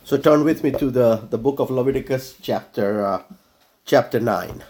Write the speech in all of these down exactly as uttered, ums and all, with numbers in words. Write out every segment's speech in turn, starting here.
So turn with me to the, the book of Leviticus, chapter uh, chapter nine.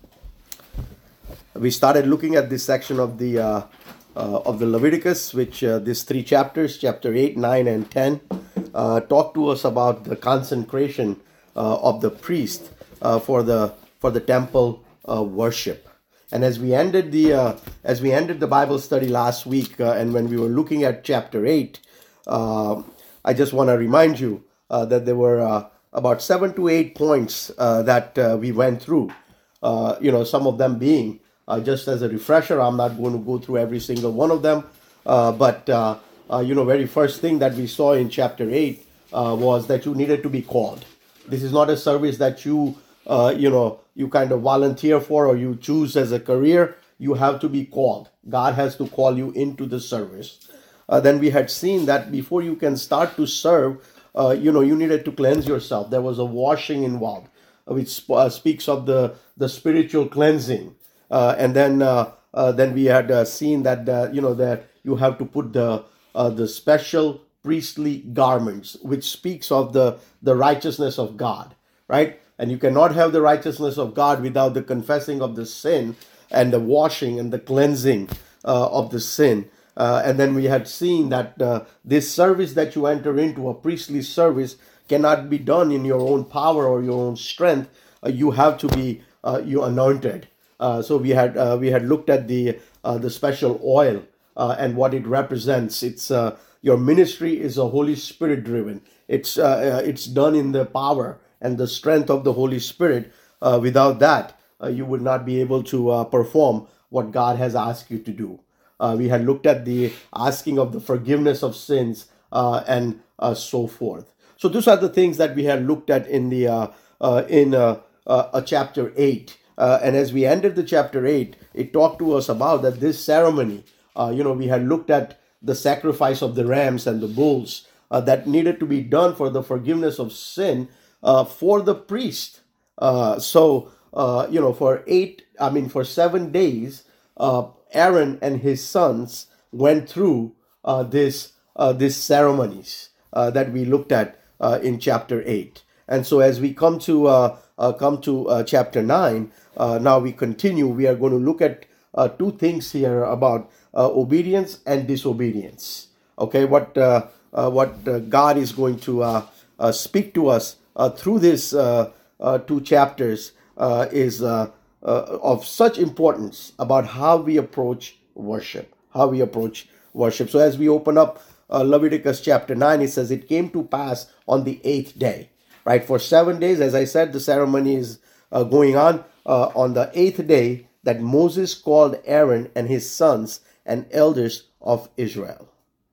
We started looking at this section of the uh, uh, of the Leviticus, which uh, these three chapters, chapter eight, nine, and ten, uh, talk to us about the consecration uh, of the priest uh, for the for the temple uh, worship. And as we ended the uh, as we ended the Bible study last week, uh, and when we were looking at chapter eight, uh, I just want to remind you uh, that there were uh, about seven to eight points uh, that uh, we went through. Uh, you know, some of them being uh, just as a refresher. I'm not going to go through every single one of them, uh, but uh, uh, you know, very first thing that we saw in chapter eight uh, was that you needed to be called. This is not a service that you uh, you know you kind of volunteer for or you choose as a career. You have to be called. God has to call you into the service. Uh, then we had seen that before you can start to serve, uh, you know, you needed to cleanse yourself. There was a washing involved, uh, which sp- uh, speaks of the, the spiritual cleansing. Uh, and then uh, uh, then we had uh, seen that, uh, you know, that you have to put the uh, the special priestly garments, which speaks of the, the righteousness of God, right? And you cannot have the righteousness of God without the confessing of the sin and the washing and the cleansing uh, of the sin. Uh, and then we had seen that uh, this service that you enter into, a priestly service, cannot be done in your own power or your own strength. Uh, you have to be uh, you anointed. Uh, so we had uh, we had looked at the uh, the special oil uh, and what it represents. It's uh, your ministry is a Holy Spirit driven. It's uh, uh, it's done in the power and the strength of the Holy Spirit. Uh, without that, uh, you would not be able to uh, perform what God has asked you to do. Uh, we had looked at the asking of the forgiveness of sins uh, and uh, so forth. So these are the things that we had looked at in the uh, uh, in uh, uh, chapter eight. Uh, and as we ended the chapter eight, it talked to us about that this ceremony. Uh, you know, we had looked at the sacrifice of the rams and the bulls uh, that needed to be done for the forgiveness of sin uh, for the priest. Uh, so uh, you know, for eight, I mean, for seven days. Uh, Aaron and his sons went through uh, this uh, these ceremonies uh, that we looked at uh, in chapter eight. And so as we come to uh, uh, come to uh, chapter nine, uh, now we continue. We are going to look at uh, two things here about uh, obedience and disobedience. Okay, what uh, uh, what uh, God is going to uh, uh, speak to us uh, through this uh, uh, two chapters uh, is. Uh, Uh, of such importance about how we approach worship, how we approach worship. So as we open up uh, Leviticus chapter nine, it says, it came to pass on the eighth day, right? For seven days, as I said, the ceremony is uh, going on. Uh, on the eighth day that Moses called Aaron and his sons and elders of Israel.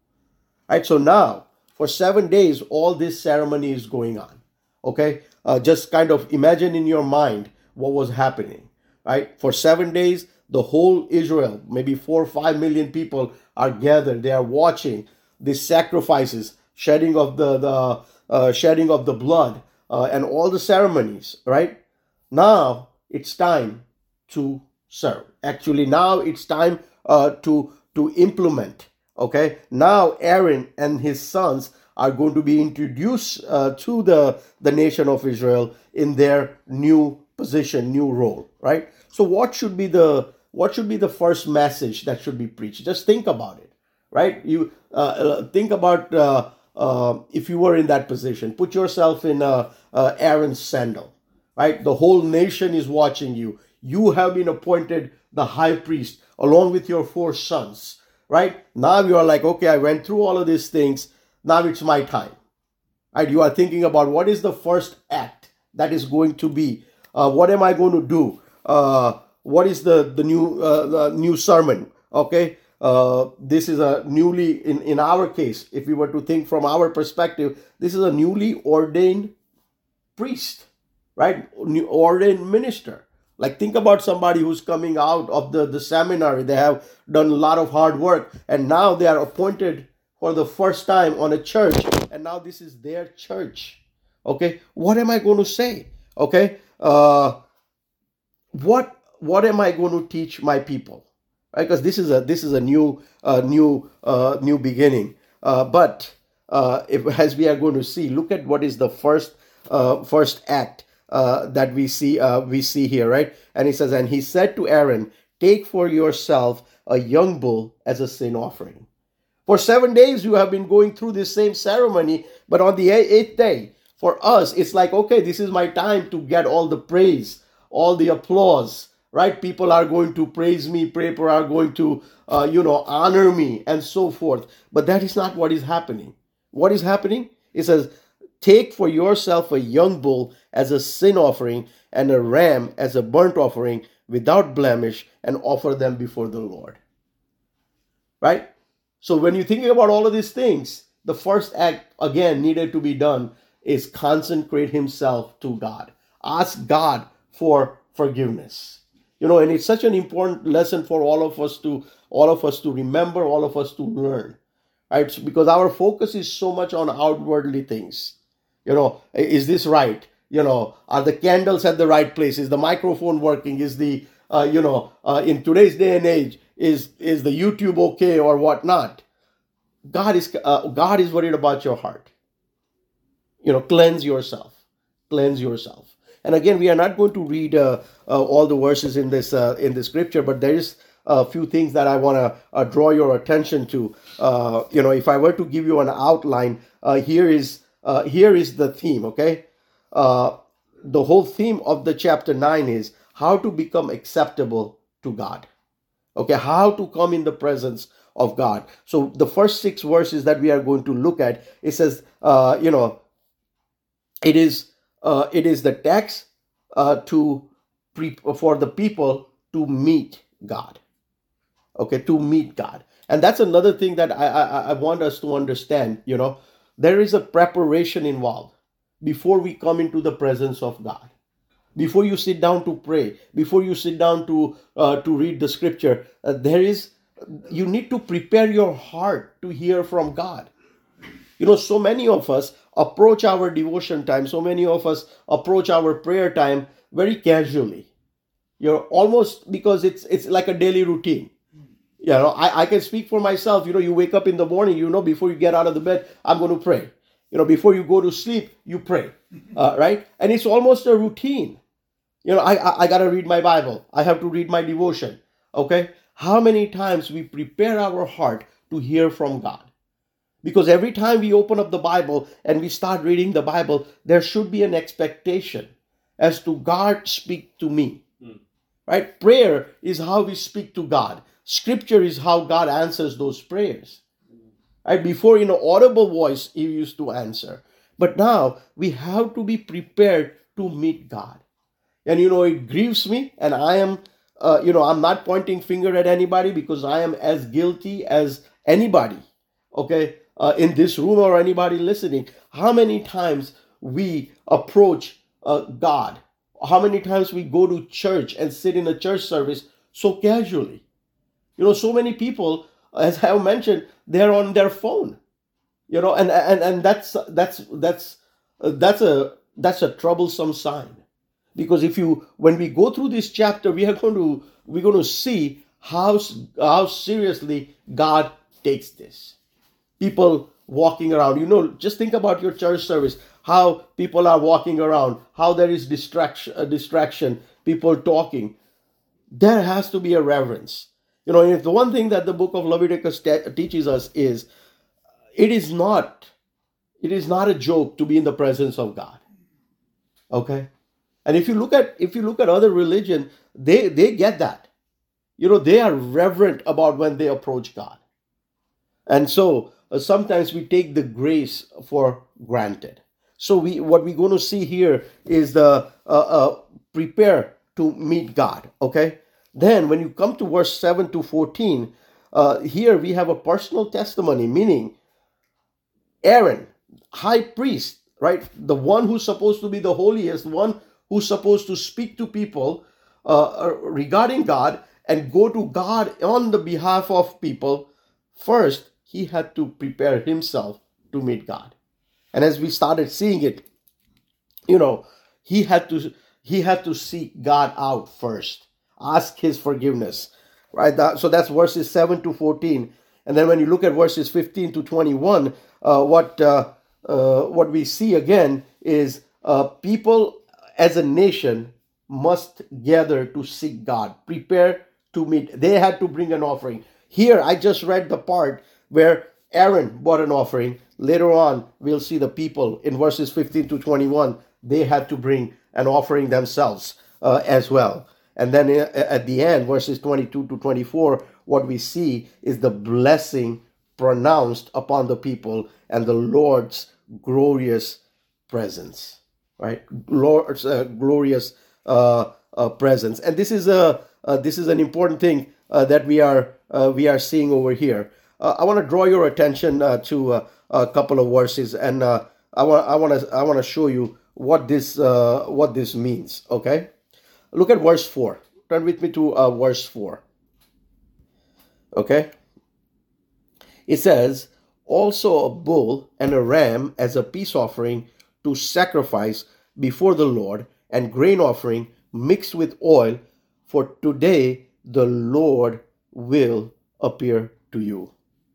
Right, so now for seven days, all this ceremony is going on. Okay, uh, just kind of imagine in your mind what was happening. Right? For seven days, the whole Israel, maybe four or five million people are gathered. They are watching these sacrifices, shedding of the, the uh, shedding of the blood, uh, and all the ceremonies. Right? Now it's time to serve. Actually, now it's time uh, to to implement. Okay. Now Aaron and his sons are going to be introduced uh, to the the nation of Israel in their new position, new role, right? So what should be the what should be the first message that should be preached? Just think about it, right? You uh, think about uh, uh, if you were in that position. Put yourself in uh, uh, Aaron's sandal, right? The whole nation is watching you. You have been appointed the high priest along with your four sons, right? Now you are like, okay, I went through all of these things. Now it's my time, right? You are thinking about what is the first act that is going to be. Uh, what am I going to do? Uh, what is the the new uh, the new sermon? Okay, uh, this is a newly in in our case. If we were to think from our perspective, this is a newly ordained priest, right? New ordained minister. Like think about somebody who's coming out of the the seminary. They have done a lot of hard work, and now they are appointed for the first time on a church, and now this is their church. Okay, what am I going to say? Okay. Uh, what what am I going to teach my people? Right, because this is a this is a new uh, new uh, new beginning. Uh, but uh, if, as we are going to see, look at what is the first uh, first act uh, that we see uh, we see here, right? And he says, and he said to Aaron, take for yourself a young bull as a sin offering. For seven days you have been going through this same ceremony, but on the eighth day, for us, it's like, okay, this is my time to get all the praise, all the applause, right? People are going to praise me, people are going to, uh, you know, honor me, and so forth. But that is not what is happening. What is happening? It says, take for yourself a young bull as a sin offering and a ram as a burnt offering without blemish, and offer them before the Lord. Right? So when you're thinking about all of these things, the first act, again, needed to be done is consecrate himself to God. Ask God for forgiveness. You know, and it's such an important lesson for all of us to, all of us to remember, all of us to learn. Right? Because our focus is so much on outwardly things. You know, is this right? You know, are the candles at the right place? Is the microphone working? Is the, uh, you know, uh, in today's day and age, is is the YouTube okay or whatnot? God is uh, God is worried about your heart. You know, cleanse yourself, cleanse yourself. And again, we are not going to read uh, uh, all the verses in this uh, in the scripture, but there is a few things that I want to uh, draw your attention to. Uh, you know, if I were to give you an outline, uh, here is uh, here is the theme. Okay, uh, the whole theme of the chapter nine is how to become acceptable to God. Okay, how to come in the presence of God. So the first six verses that we are going to look at, it says, uh, you know. It is uh, it is the text uh, to pre- for the people to meet God. Okay, to meet God, and that's another thing that I, I I want us to understand. You know, there is a preparation involved before we come into the presence of God. Before you sit down to pray, before you sit down to uh, to read the scripture, uh, there is you need to prepare your heart to hear from God. You know, so many of us approach our devotion time, so many of us approach our prayer time very casually. You know, almost because it's it's like a daily routine. You know, I, I can speak for myself. You know, you wake up in the morning, you know, before you get out of the bed, I'm going to pray. You know, before you go to sleep, you pray, uh, right? And it's almost a routine. You know, I, I, I got to read my Bible. I have to read my devotion. Okay? How many times we prepare our heart to hear from God? Because every time we open up the Bible and we start reading the Bible, there should be an expectation as to God speak to me. Mm. Right? Prayer is how we speak to God. Scripture is how God answers those prayers. Mm. Right? Before, in an audible voice, He used to answer. But now we have to be prepared to meet God. And you know, it grieves me, and I am, uh, you know, I'm not pointing finger at anybody because I am as guilty as anybody. Okay? Uh, in this room or anybody listening, how many times we approach uh, God, how many times we go to church and sit in a church service so casually. You know, so many people, as I have mentioned, they're on their phone. You know, and and and that's that's that's uh, that's a that's a troublesome sign, because if you when we go through this chapter, we are going to we're going to see how how seriously God takes this. People walking around, you know, just think about your church service, how people are walking around, how there is distraction, uh, distraction, people talking. There has to be a reverence. You know, if the one thing that the book of Leviticus te- teaches us is, it is not, it is not a joke to be in the presence of God. Okay, and if you look at if you look at other religion, they they get that. You know, they are reverent about when they approach God, and so. Uh, sometimes we take the grace for granted. So we, what we're going to see here is the uh, uh, prepare to meet God. Okay. Then when you come to verse seven to fourteen, uh, here we have a personal testimony, meaning Aaron, high priest, right? The one who's supposed to be the holiest, one who's supposed to speak to people uh, regarding God and go to God on the behalf of people. First, he had to prepare himself to meet God. And as we started seeing it, you know, he had to he had to seek God out first, ask his forgiveness, right? That, so that's verses seven to fourteen. And then when you look at verses fifteen to twenty-one, uh, what uh, uh, what we see again is uh, people as a nation must gather to seek God, prepare to meet. They had to bring an offering. Here, I just read the part where Aaron brought an offering. Later on, we'll see the people in verses fifteen to twenty-one, they had to bring an offering themselves uh, as well. And then at the end, verses twenty-two to twenty-four, what we see is the blessing pronounced upon the people and the Lord's glorious presence, right? Lord's uh, glorious uh, uh, presence. And this is a uh, this is an important thing uh, that we are uh, we are seeing over here. Uh, I want to draw your attention uh, to uh, a couple of verses, and uh, I want I want to I want to show you what this uh, what this means. Okay, look at verse four. Turn with me to uh, verse four. Okay, it says, also a bull and a ram as a peace offering to sacrifice before the Lord, and grain offering mixed with oil, for today the Lord will appear to you.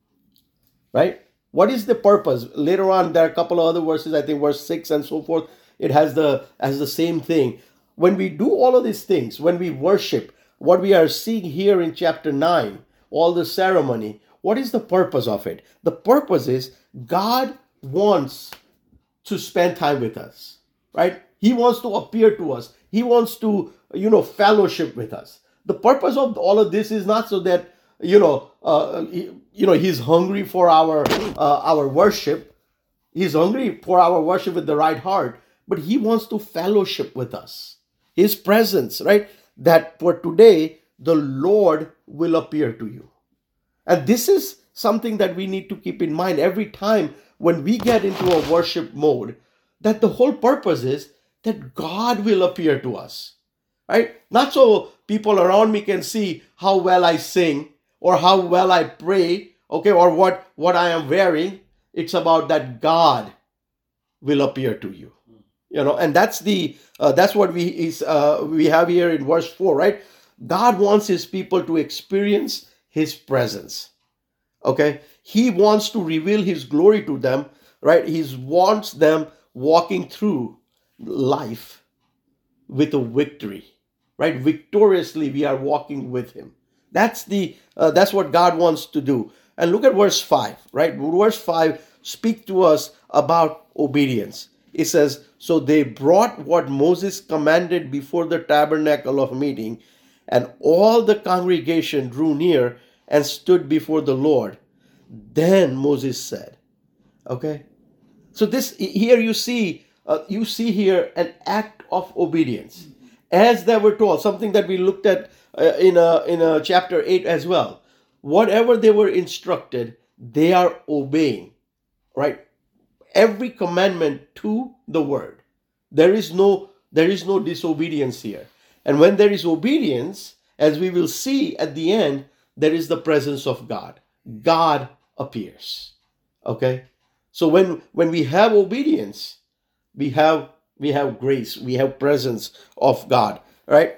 Right? What is the purpose? Later on, there are a couple of other verses, I think verse six and so forth. It has the has the same thing. When we do all of these things, when we worship, what we are seeing here in chapter nine, all the ceremony, what is the purpose of it? The purpose is God wants to spend time with us, right? He wants to appear to us. He wants to, you know, fellowship with us. The purpose of all of this is not so that, you know, uh, you know, he's hungry for our uh, our worship. He's hungry for our worship with the right heart, but he wants to fellowship with us. His presence, right? That for today, the Lord will appear to you. And this is something that we need to keep in mind every time when we get into a worship mode, that the whole purpose is that God will appear to us, right? Not so people around me can see how well I sing or how well I pray, okay, or what, what I am wearing. It's about that God will appear to you, you know, and that's the uh, that's what we is uh, we have here in verse four, right? God wants his people to experience his presence. Okay, he wants to reveal his glory to them, right? He wants them walking through life with a victory, right? Victoriously, we are walking with him. That's the uh, that's what God wants to do. And look at verse five, right? Verse five speaks to us about obedience. It says, so they brought what Moses commanded before the tabernacle of meeting, and all the congregation drew near and stood before the Lord. Then Moses said, okay, so this here you see, uh, you see here an act of obedience, as they were told, something that we looked at uh, in a in a chapter eight as well. Whatever they were instructed, they are obeying, right? Every commandment to the word. There is no there is no disobedience here. And when there is obedience, as we will see at the end, there is the presence of God. God appears. Okay? So when when we have obedience, we have we have grace, we have presence of God, right?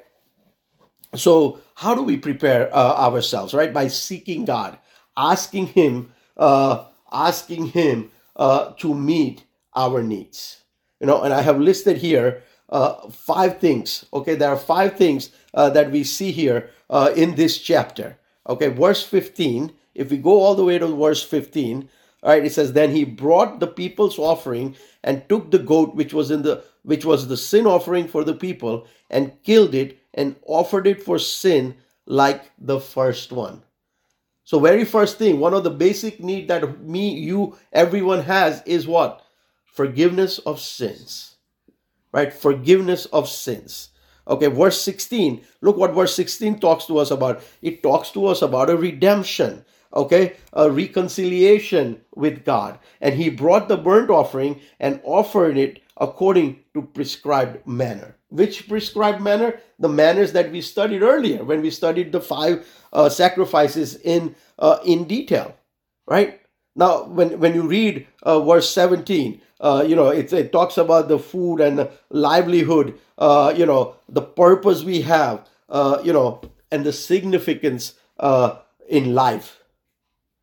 So how do we prepare uh, ourselves, right? By seeking God, asking him uh asking him uh to meet our needs. You know, and I have listed here uh five things. Okay, there are five things uh, that we see here uh, in this chapter. Okay, verse fifteen, if we go all the way to verse fifteen, all right, it says, then he brought the people's offering and took the goat which was in the which was the sin offering for the people, and killed it and offered it for sin like the first one. So very first thing, one of the basic need that me, you, everyone has is what? Forgiveness of sins, right? Forgiveness of sins. Okay, verse sixteen, look what verse sixteen talks to us about. It talks to us about a redemption, okay, a reconciliation with God. And he brought the burnt offering and offered it according to prescribed manner. Which prescribed manner? The manners that we studied earlier when we studied the five uh, sacrifices in uh, in detail, right? Now, when, when you read uh, verse seventeen, uh, you know, it, it talks about the food and the livelihood, uh, you know, the purpose we have, uh, you know, and the significance uh, in life.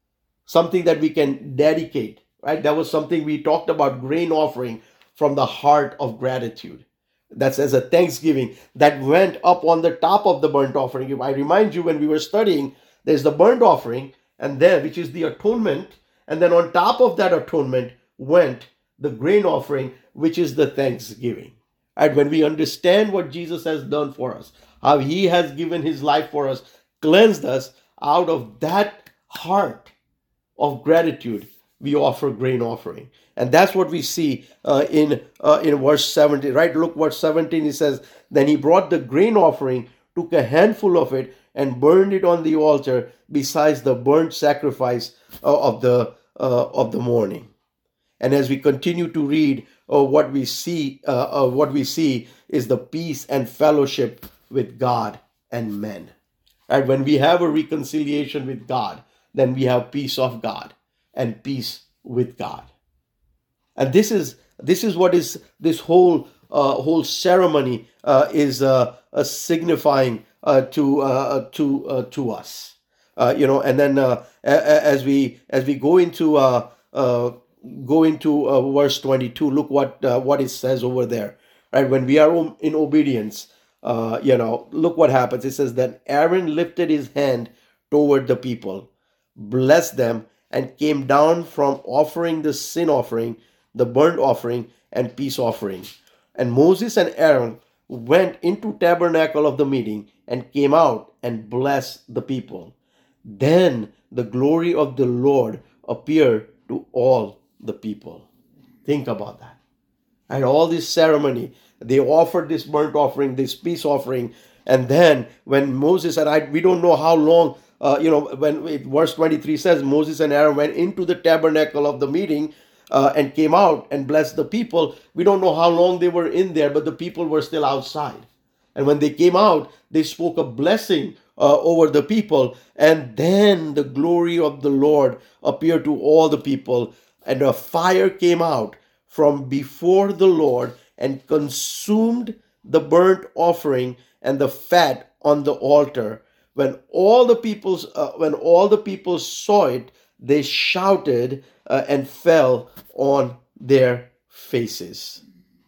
something that we can dedicate, right? That was something we talked about, grain offering from the heart of gratitude. That's as a thanksgiving that went up on the top of the burnt offering. If I remind you, when we were studying, there's the burnt offering, and then, which is the atonement, and then on top of that atonement went the grain offering, which is the thanksgiving. And when we understand what Jesus has done for us, how he has given his life for us, cleansed us, out of that heart of gratitude, we offer grain offering. And that's what we see uh, in uh, in verse seventeen, right? Look, verse seventeen, he says, then he brought the grain offering, took a handful of it, and burned it on the altar besides the burnt sacrifice uh, of the uh, of the morning. And as we continue to read, uh, what we see, uh, uh, what we see is the peace and fellowship with God and men. Right? When we have a reconciliation with God, then we have peace of God and peace with God. And this is this is what is this whole uh, whole ceremony uh, is uh, uh, signifying uh, to uh, to uh, to us. Uh, you know, and then uh, as we as we go into uh, uh, go into uh, verse twenty-two, look what uh, what it says over there. Right, when we are in obedience, uh, you know, look what happens. It says that Aaron lifted his hand toward the people, blessed them, and came down from offering the sin offering, the burnt offering, and peace offering. And Moses and Aaron went into tabernacle of the meeting and came out and blessed the people. Then the glory of the Lord appeared to all the people. Think about that. And all this ceremony, they offered this burnt offering, this peace offering. And then when Moses and I, we don't know how long, uh, you know, when it, verse twenty-three says, Moses and Aaron went into the tabernacle of the meeting uh, and came out and blessed the people. We don't know how long they were in there, but the people were still outside. And when they came out, they spoke a blessing uh, over the people. And then the glory of the Lord appeared to all the people. And a fire came out from before the Lord and consumed the burnt offering and the fat on the altar. When all the people, uh, when all the people saw it, they shouted uh, and fell on their faces.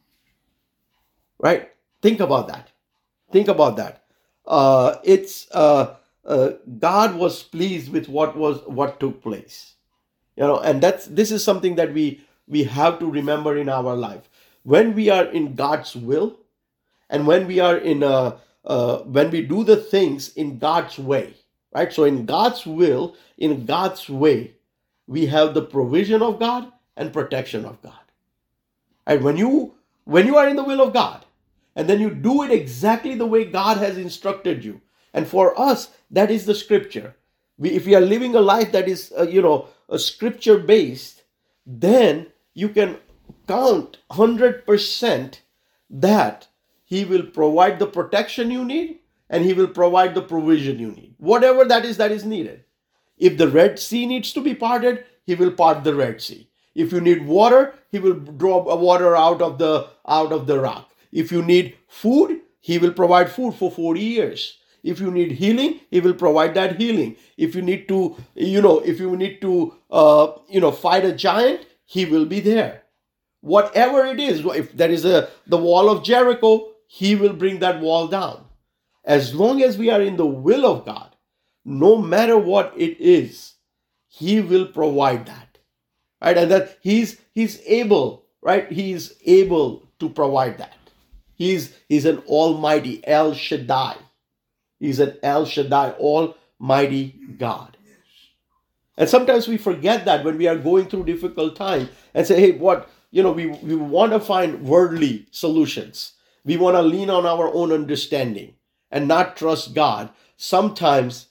Right? Think about that. Think about that. Uh, it's uh, uh, God was pleased with what was what took place. You know, and that's this is something that we we have to remember in our life. When we are in God's will, and when we are in uh, uh, when we do the things in God's way, right? So in God's will, in God's way, we have the provision of God and protection of God. And when you when you are in the will of God, and then you do it exactly the way God has instructed you, and for us that is the scripture. We, if we are living a life that is uh, you know a scripture based, then you can count one hundred percent that He will provide the protection you need and He will provide the provision you need. Whatever that is that is needed. If the Red Sea needs to be parted, He will part the Red Sea. If you need water, He will draw water out of the out of the rock. If you need food, He will provide food for forty years. If you need healing, He will provide that healing. If you need to, you know, if you need to, uh, you know, fight a giant, He will be there. Whatever it is, if there is a the wall of Jericho, He will bring that wall down. As long as we are in the will of God, no matter what it is, He will provide that, right? And that He's He's able, right? He's able to provide that. He's He's an Almighty El Shaddai. He's an El Shaddai, Almighty God. And sometimes we forget that when we are going through difficult time and say, hey, what, you know, we, we want to find worldly solutions. We want to lean on our own understanding and not trust God. Sometimes,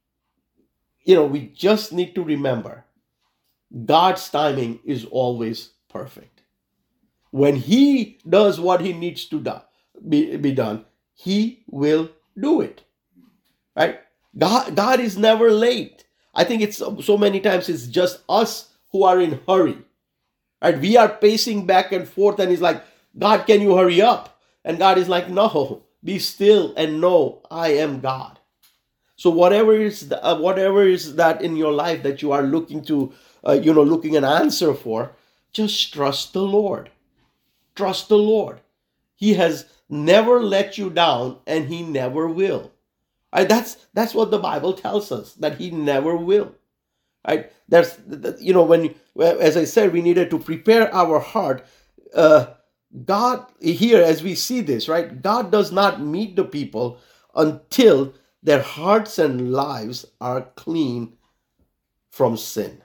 you know, we just need to remember God's timing is always perfect. When He does what He needs to do, be, be done, He will do it. Right? God, God is never late. I think it's so many times it's just us who are in hurry. Right? We are pacing back and forth and He's like, God, can you hurry up? And God is like, no, be still and know I am God. So whatever is the, uh, whatever is that in your life that you are looking to, uh, you know, looking an answer for, just trust the Lord. Trust the Lord. He has never let you down, and He never will. Right? That's that's what the Bible tells us, that He never will. Right? There's, you know, when, as I said, we needed to prepare our heart. Uh, God, here as we see this, right? God does not meet the people until their hearts and lives are clean from sin.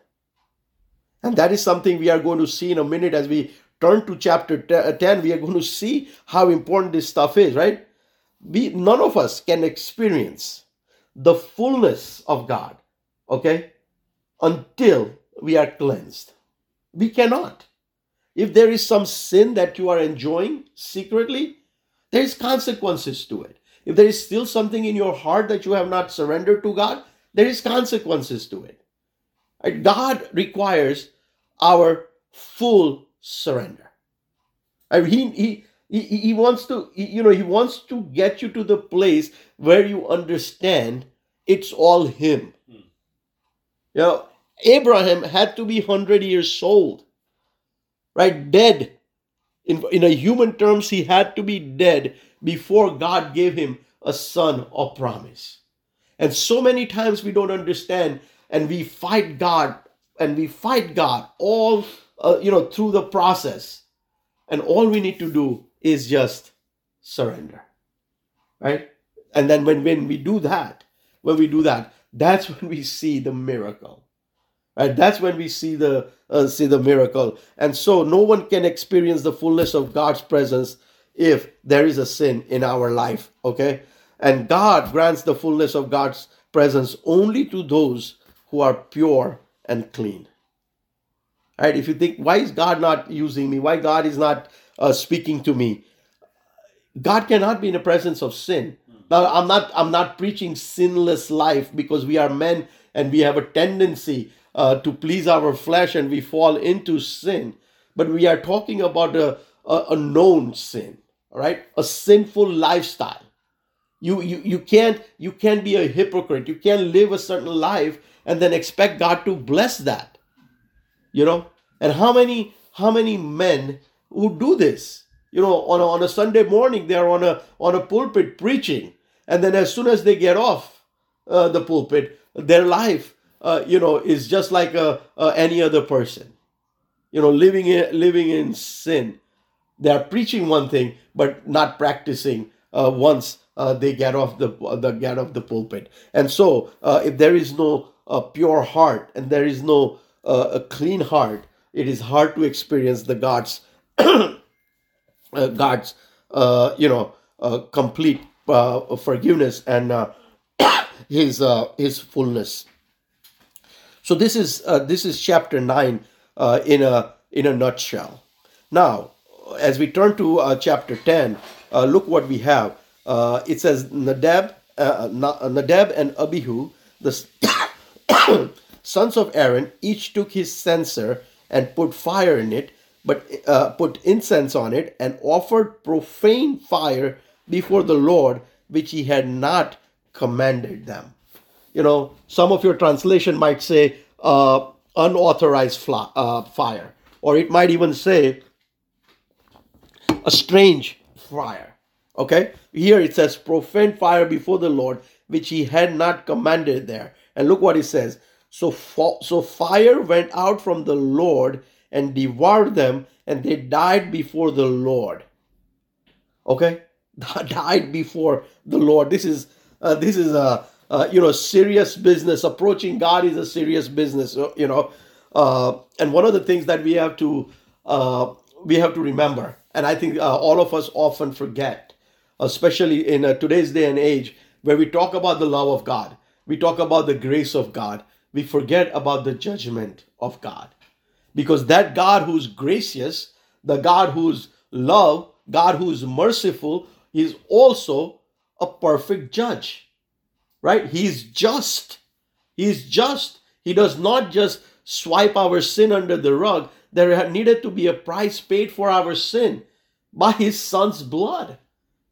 And that is something we are going to see in a minute as we turn to chapter ten. We are going to see how important this stuff is, right? We, none of us can experience the fullness of God, okay, until we are cleansed. We cannot. If there is some sin that you are enjoying secretly, there is consequences to it. If there is still something in your heart that you have not surrendered to God, there is consequences to it. Right? God requires our full surrender. Right? He, he, he, he wants to, you know, he wants to get you to the place where you understand it's all Him. Hmm. You know, Abraham had to be one hundred years old, right? Dead. In, in a human terms, he had to be dead before God gave him a son of promise. And so many times we don't understand, and we fight God, and we fight God all, uh, you know, through the process. And all we need to do is just surrender, right? And then when, when we do that, when we do that, that's when we see the miracle. Right, that's when we see the uh, see the miracle. And so no one can experience the fullness of God's presence if there is a sin in our life, okay? And God grants the fullness of God's presence only to those who are pure and clean. Right? If you think, why is God not using me? Why God is not uh, speaking to me? God cannot be in the presence of sin. Now, I'm not I'm not preaching sinless life, because we are men and we have a tendency Uh, to please our flesh, and we fall into sin. But we are talking about a, a, a known sin, all right? A sinful lifestyle. You, you, you, can't, you can't be a hypocrite. You can't live a certain life and then expect God to bless that, you know? And how many, how many men who do this? You know, on a, on a Sunday morning, they're on a, on a pulpit preaching. And then as soon as they get off uh, the pulpit, their life Uh, you know, is just like a, uh, any other person, you know, living in, living in sin. They are preaching one thing, but not practicing uh, once uh, they get off the, the get off the pulpit. And so uh, if there is no uh, pure heart, and there is no uh, a clean heart, it is hard to experience the God's, uh, God's, uh, you know, uh, complete uh, forgiveness and uh, his, uh, his fullness. So this is uh, this is chapter nine uh, in a in a nutshell. Now, as we turn to uh, chapter ten, uh, look what we have. Uh, it says Nadab, uh, Nadab and Abihu, the sons of Aaron, each took his censer and put fire in it, but uh, put incense on it, and offered profane fire before the Lord, which He had not commanded them. You know, some of your translation might say uh, unauthorized fly, uh, fire, or it might even say a strange fire. Okay, here it says profane fire before the Lord, which He had not commanded there. And look what it says. So, so fire went out from the Lord and devoured them, and they died before the Lord. Okay, died before the Lord. This is uh, this is a Uh, you know, serious business. Approaching God is a serious business, you know. Uh, and one of the things that we have to uh, we have to remember, and I think uh, all of us often forget, especially in uh, today's day and age, where we talk about the love of God, we talk about the grace of God, we forget about the judgment of God. Because that God who's gracious, the God who's love, God who's merciful, is also a perfect judge. Right? He's just. He's just. He does not just swipe our sin under the rug. There needed to be a price paid for our sin by His Son's blood.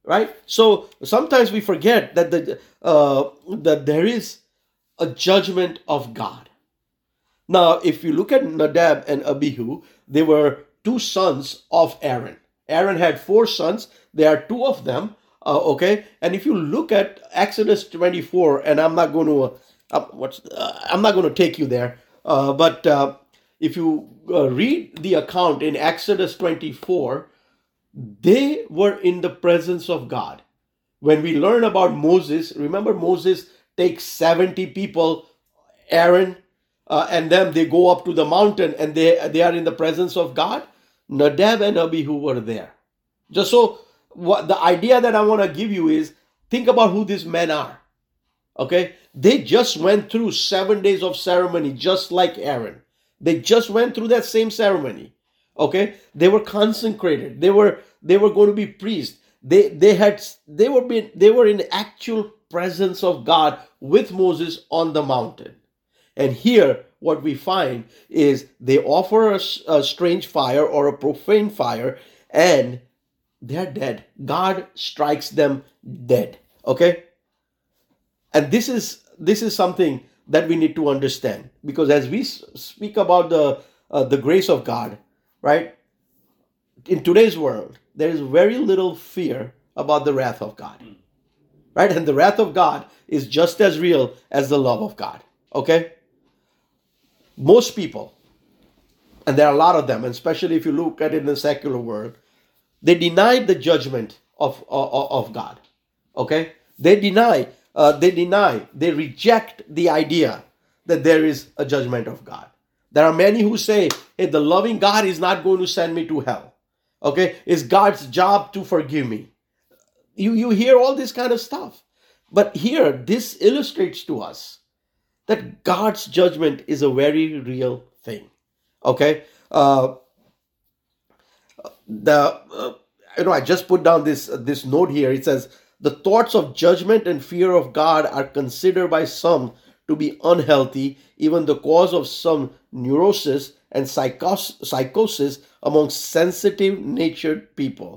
right? So sometimes we forget that the uh, that there is a judgment of God. Now, if you look at Nadab and Abihu, they were two sons of Aaron. Aaron had four sons. There are two of them. Uh, okay, and if you look at Exodus twenty-four, and I'm not going to, uh, what's, uh, I'm not going to take you there, uh, but uh, if you uh, read the account in Exodus twenty-four, they were in the presence of God. When we learn about Moses, remember Moses takes seventy people, Aaron, uh, and then they go up to the mountain and they, they are in the presence of God. Nadab and Abihu were there. Just so, what the idea that I want to give you is, think about who these men are. Okay? They just went through seven days of ceremony, just like Aaron. They just went through that same ceremony. Okay? They were consecrated. They were they were going to be priests. They they had they were being, they were in actual presence of God with Moses on the mountain. And here what we find is they offer a, a strange fire or a profane fire, and they're dead. God strikes them dead. Okay? And this is this is something that we need to understand, because as we speak about the uh, the grace of God, right? In today's world, there is very little fear about the wrath of God, right? And the wrath of God is just as real as the love of God. Okay? Most people, and there are a lot of them, and especially if you look at it in the secular world, they deny the judgment of of, of God. Okay? They deny. Uh, they deny, they reject the idea that there is a judgment of God. There are many who say, hey, the loving God is not going to send me to hell. Okay? It's God's job to forgive me. You, you hear all this kind of stuff. But here, this illustrates to us that God's judgment is a very real thing. Okay? Uh, the uh, you know, I just put down this, uh, this note here. It says, the thoughts of judgment and fear of God are considered by some to be unhealthy, even the cause of some neurosis and psychos- psychosis among sensitive-natured people.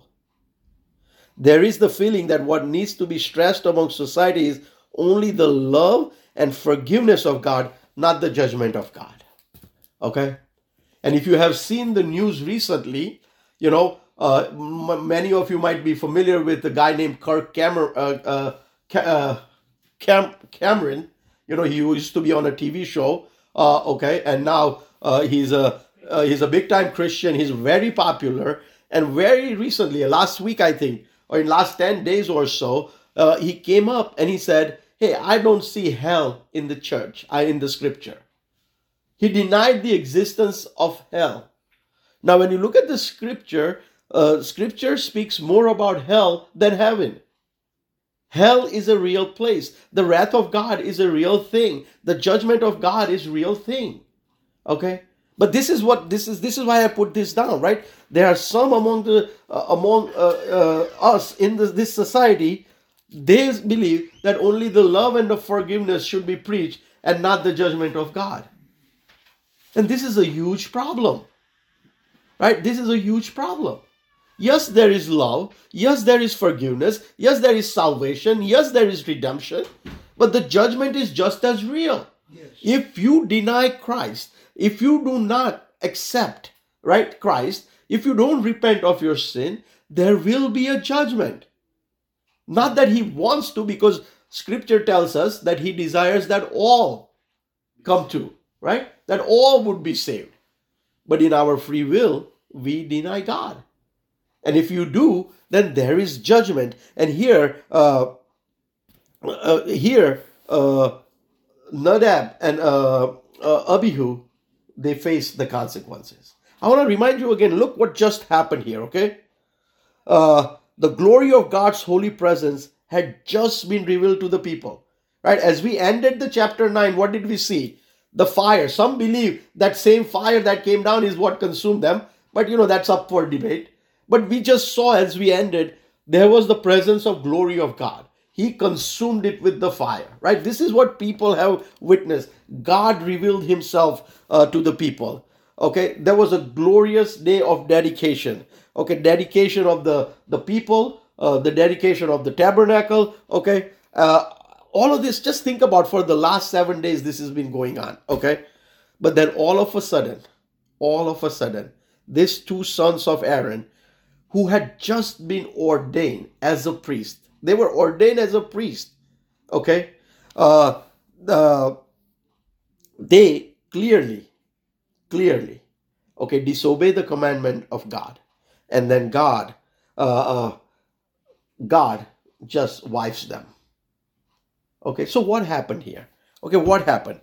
There is the feeling that what needs to be stressed among society is only the love and forgiveness of God, not the judgment of God. Okay? And if you have seen the news recently, you know, Uh, m- many of you might be familiar with the guy named Kirk Cameron, uh, uh, Ca- uh, Cam- Cameron. You know, he used to be on a T V show. Uh, okay, and now uh, he's a uh, he's a big time Christian. He's very popular, and very recently, last week I think, or in last ten days or so, uh, he came up and he said, "Hey, I don't see hell in the church. I in the scripture." He denied the existence of hell. Now, when you look at the scripture. Uh, scripture speaks more about hell than heaven. Hell is a real place. The wrath of God is a real thing. The judgment of God is a real thing. Okay? But this is what this is. This is why I put this down, right? There are some among the uh, among uh, uh, us in this, this society. They believe that only the love and the forgiveness should be preached, and not the judgment of God. And this is a huge problem, right? This is a huge problem. Yes, there is love. Yes, there is forgiveness. Yes, there is salvation. Yes, there is redemption. But the judgment is just as real. Yes. If you deny Christ, if you do not accept, right, Christ, if you don't repent of your sin, there will be a judgment. Not that he wants to, because scripture tells us that he desires that all come to, right? That all would be saved. But in our free will, we deny God. And if you do, then there is judgment. And here, uh, uh, here, uh, Nadab and uh, uh, Abihu, they face the consequences. I want to remind you again, look what just happened here, okay? Uh, the glory of God's holy presence had just been revealed to the people, right? As we ended the chapter nine, what did we see? The fire. Some believe that same fire that came down is what consumed them, but you know, that's up for debate. But we just saw as we ended, there was the presence of glory of God. He consumed it with the fire, right? This is what people have witnessed. God revealed himself uh, to the people. Okay, there was a glorious day of dedication. Okay, dedication of the, the people uh, the dedication of the tabernacle. Okay, uh, all of this, just think about, for the last seven days this has been going on. Okay, but then all of a sudden, all of a sudden, these two sons of Aaron, who had just been ordained as a priest, they were ordained as a priest. Okay, uh, uh, they clearly, clearly, okay, disobey the commandment of God, and then God, uh, uh, God just wipes them. Okay, so what happened here? Okay, what happened?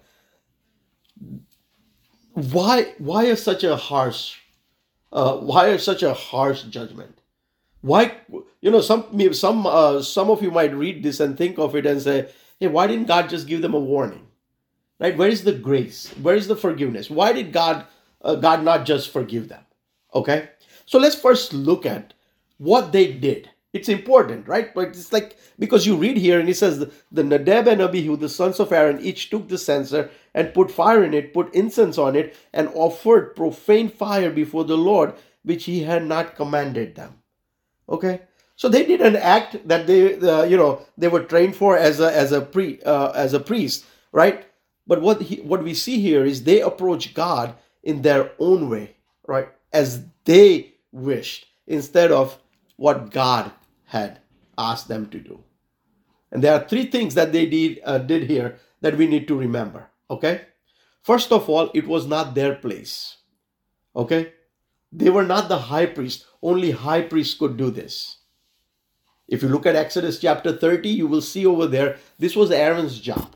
Why, why is such a harsh, uh, why is such a harsh judgment? Why, you know, some some uh, some of you might read this and think of it and say, hey, why didn't God just give them a warning? Right? Where is the grace? Where is the forgiveness? Why did God uh, God not just forgive them? Okay, so let's first look at what they did. It's important, right? But it's like, because you read here and it says the, the Nadab and Abihu, the sons of Aaron, each took the censer and put fire in it, put incense on it, and offered profane fire before the Lord, which he had not commanded them. Okay, so they did an act that they, uh, you know, they were trained for as a as a pre uh, as a priest, right? But what he, what we see here is they approach God in their own way, right, as they wished, instead of what God had asked them to do. And there are three things that they did uh, did here that we need to remember. Okay, first of all, it was not their place. Okay, they were not the high priest. Only high priests could do this. If you look at Exodus chapter thirty, you will see over there, this was Aaron's job.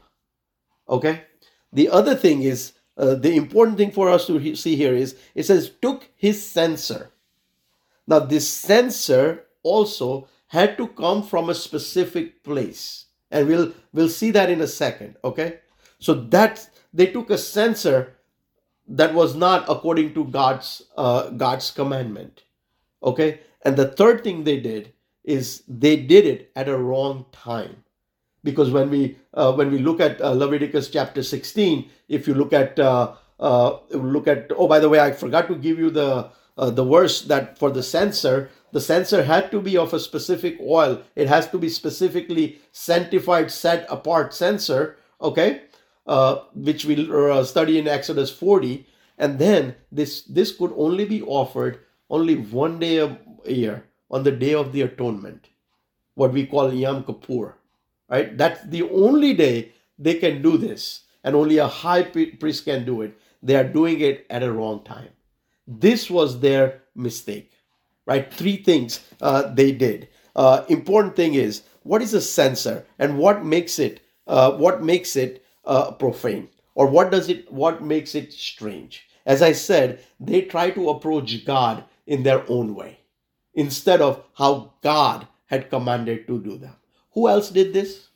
Okay. The other thing is, uh, the important thing for us to he- see here is, it says, took his censer. Now, this censer also had to come from a specific place. And we'll, we'll see that in a second. Okay. So that they took a censer that was not according to God's uh, God's commandment. Okay, and the third thing they did is they did it at a wrong time, because when we uh, when we look at uh, Leviticus chapter sixteen, if you look at uh, uh, look at oh by the way, I forgot to give you the uh, the verse that for the censer, the censer had to be of a specific oil. It has to be specifically sanctified, set apart censer. Okay. Uh, which we'll uh, study in Exodus forty, and then this this could only be offered only one day a year, on the Day of the Atonement, what we call Yom Kippur, right? That's the only day they can do this, and only a high priest can do it. They are doing it at a wrong time. This was their mistake, right? Three things uh, they did. Uh, important thing is, what is a censer, and what makes it uh, what makes it Uh, profane, or what does it what makes it strange? As I said, they try to approach God in their own way instead of how God had commanded to do them. Who else did this?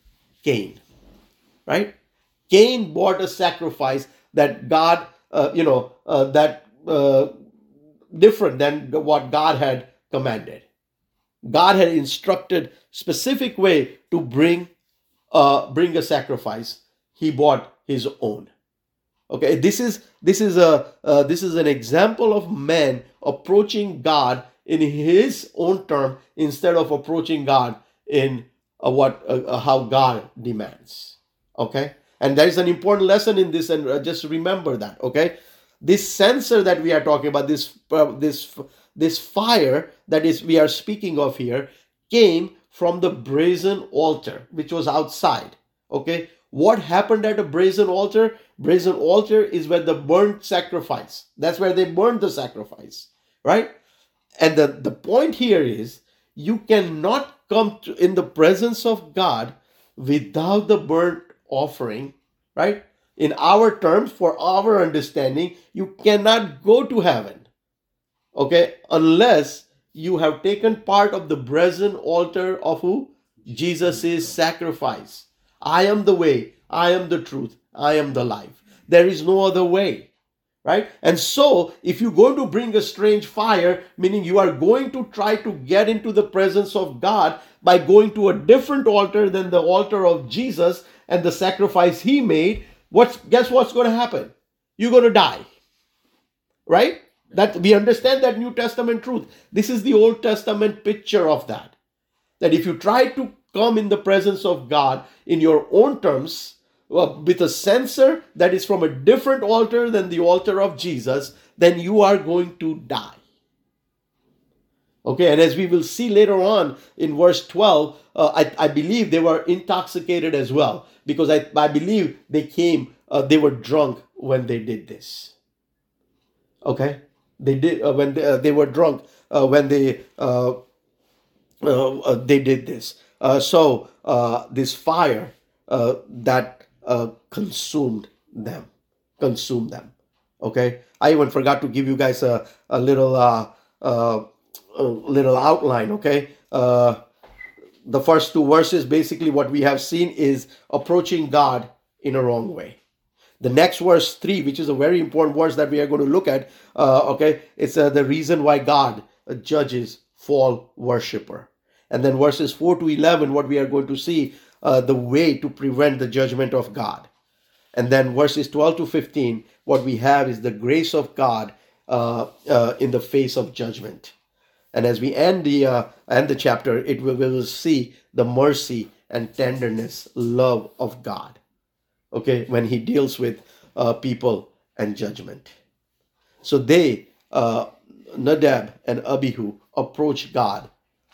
Cain, right? Cain brought a sacrifice that God, uh, you know, uh, that uh, different than what God had commanded. God had instructed specific way to bring uh, bring a sacrifice. He bought his own. Okay, this is this is a uh, this is an example of man approaching God in his own term instead of approaching God in uh, what uh, how God demands. Okay, and there is an important lesson in this, and uh, just remember that. Okay, this censer that we are talking about, this uh, this this fire that is we are speaking of here, came from the brazen altar, which was outside. Okay. What happened at a brazen altar? Brazen altar is where the burnt sacrifice. That's where they burned the sacrifice, right? And the, the point here is, you cannot come to, in the presence of God without the burnt offering, right? In our terms, for our understanding, you cannot go to heaven, okay, unless you have taken part of the brazen altar of who? Jesus' sacrifice. I am the way, I am the truth, I am the life. There is no other way, right? And so, if you're going to bring a strange fire, meaning you are going to try to get into the presence of God by going to a different altar than the altar of Jesus and the sacrifice he made, what's, guess what's going to happen? You're going to die, right? That we understand that New Testament truth. This is the Old Testament picture of that. that if you try to come in the presence of God in your own terms, well, with a censer that is from a different altar than the altar of Jesus, then you are going to die. Okay, and as we will see later on in verse twelve, uh, I, I believe they were intoxicated as well, because I, I believe they came, uh, they were drunk when they did this. Okay, they did uh, when they, uh, they were drunk uh, when they uh, uh, uh, they did this. Uh, so uh, this fire uh, that uh, consumed them, consumed them. Okay, I even forgot to give you guys a a little uh, uh, a little outline. Okay, uh, the first two verses, basically what we have seen is approaching God in a wrong way. The next verse three, which is a very important verse that we are going to look at, uh, okay, it's uh, the reason why God uh, judges false worshiper. And then verses four to eleven, what we are going to see, uh, the way to prevent the judgment of God. And then verses twelve to fifteen, what we have is the grace of God uh, uh, in the face of judgment. And as we end the uh, end the chapter, it will, we will see the mercy and tenderness, love of God. Okay, when he deals with uh, people and judgment. So they, uh, Nadab and Abihu, approach God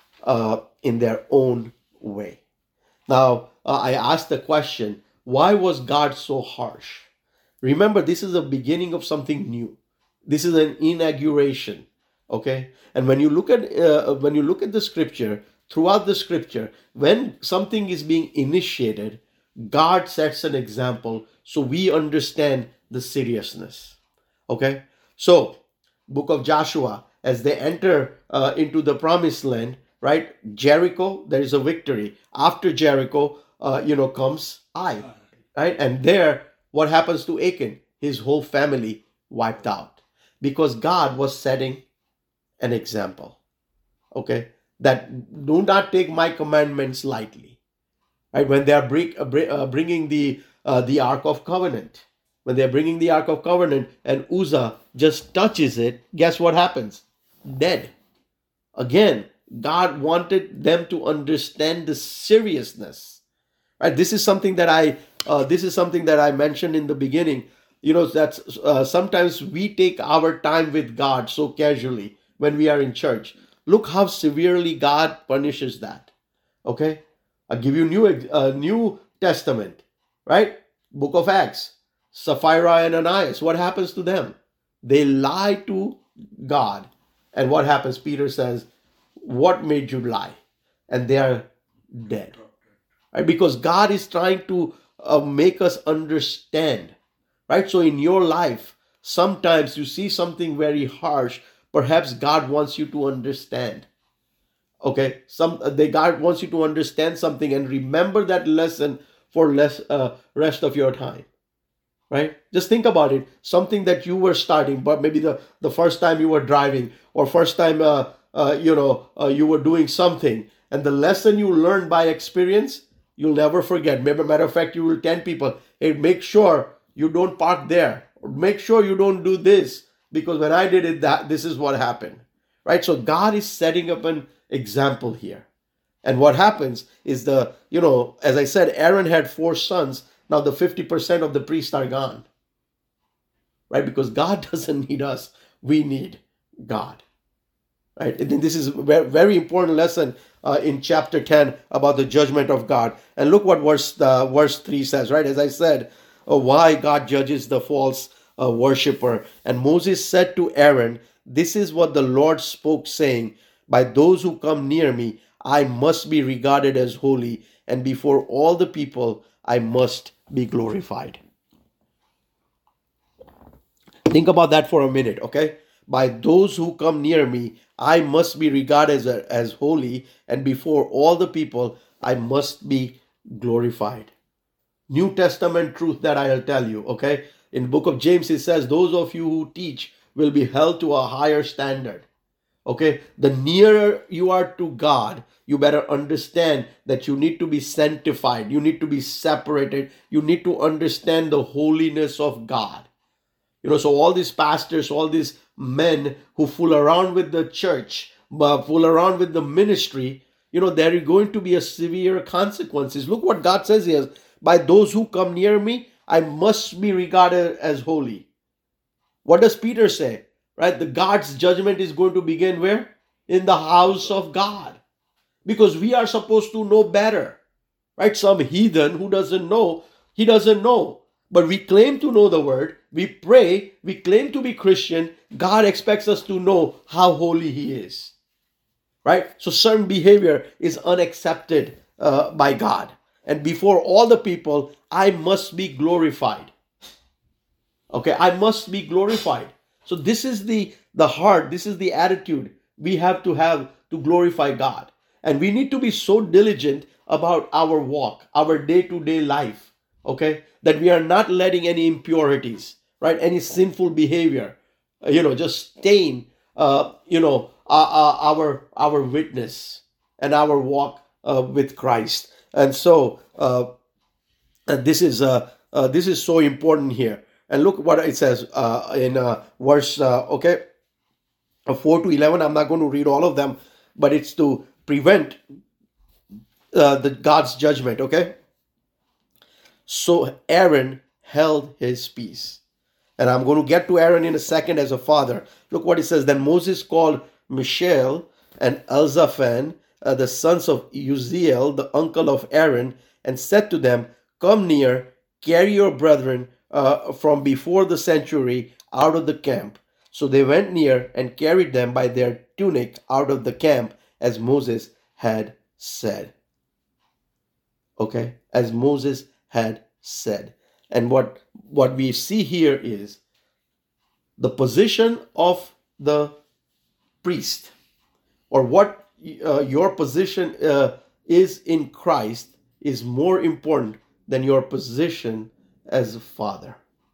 uh, in their own way. Now, uh, I asked the question, why was God so harsh? Remember, this is the beginning of something new. This is an inauguration. Okay, and when you look at uh, when you look at the scripture, throughout the scripture, when something is being initiated, God sets an example so we understand the seriousness. Okay, so book of Joshua, as they enter uh, into the promised land, right? Jericho, there is a victory. After Jericho, uh, you know, comes Ai, right? And there, what happens to Achan? His whole family wiped out, because God was setting an example. Okay, that do not take my commandments lightly. Right, when they are bring, uh, uh, bringing the uh, the Ark of Covenant, when they are bringing the Ark of Covenant, and Uzzah just touches it, guess what happens? Dead. Again, God wanted them to understand the seriousness. Right, this is something that I uh, this is something that I mentioned in the beginning. You know, that uh, sometimes we take our time with God so casually when we are in church. Look how severely God punishes that. Okay. I'll give you new uh, New Testament, right? Book of Acts, Sapphira and Ananias. What happens to them? They lie to God. And what happens? Peter says, what made you lie? And they are dead. Right? Because God is trying to uh, make us understand. Right? So in your life, sometimes you see something very harsh. Perhaps God wants you to understand. Okay, some the God wants you to understand something and remember that lesson for less uh, rest of your time. Right? Just think about it. Something that you were starting, but maybe the, the first time you were driving, or first time uh, uh, you know uh, you were doing something, and the lesson you learned by experience, you'll never forget. Maybe, matter of fact, you will tell people, hey, make sure you don't park there, or make sure you don't do this, because when I did it, that this is what happened. Right? So God is setting up an example here. And what happens is, the, you know, as I said, Aaron had four sons. Now the fifty percent of the priests are gone. Right? Because God doesn't need us. We need God. Right? And this is a very important lesson uh, in chapter ten about the judgment of God. And look what verse, uh, verse three says, right? As I said, uh, why God judges the false uh, worshiper. And Moses said to Aaron, this is what the Lord spoke, saying, by those who come near me, I must be regarded as holy, and before all the people, I must be glorified. Think about that for a minute, okay? By those who come near me, I must be regarded as, as holy, and before all the people, I must be glorified. New Testament truth that I'll tell you, okay? In the book of James, it says, those of you who teach will be held to a higher standard. Okay, the nearer you are to God, you better understand that you need to be sanctified. You need to be separated. You need to understand the holiness of God. You know, so all these pastors, all these men who fool around with the church, uh, fool around with the ministry, you know, there is going to be a severe consequences. Look what God says here. By those who come near me, I must be regarded as holy. What does Peter say? Right? The God's judgment is going to begin where? In the house of God. Because we are supposed to know better. Right? Some heathen who doesn't know, he doesn't know. But we claim to know the word. We pray. We claim to be Christian. God expects us to know how holy he is. Right? So certain behavior is unaccepted uh, by God. And before all the people, I must be glorified. Okay, I must be glorified. So this is the, the heart, this is the attitude we have to have to glorify God. And we need to be so diligent about our walk, our day-to-day life, okay, that we are not letting any impurities, right, any sinful behavior, uh, you know, just stain, uh, you know, uh, uh, our our witness and our walk uh, with Christ. And so uh, and this is uh, uh, this is so important here. And look what it says uh, in uh, verse, uh, okay, four to eleven. I'm not going to read all of them, but it's to prevent uh, the God's judgment, okay? So Aaron held his peace. And I'm going to get to Aaron in a second as a father. Look what it says. Then Moses called Mishael and Elzaphan, uh, the sons of Uzziel, the uncle of Aaron, and said to them, come near, carry your brethren Uh, from before the sanctuary out of the camp. So they went near and carried them by their tunic out of the camp, as Moses had said. Okay, as Moses had said. And what, what we see here is the position of the priest, or what uh, your position uh, is in Christ, is more important than your position as a father.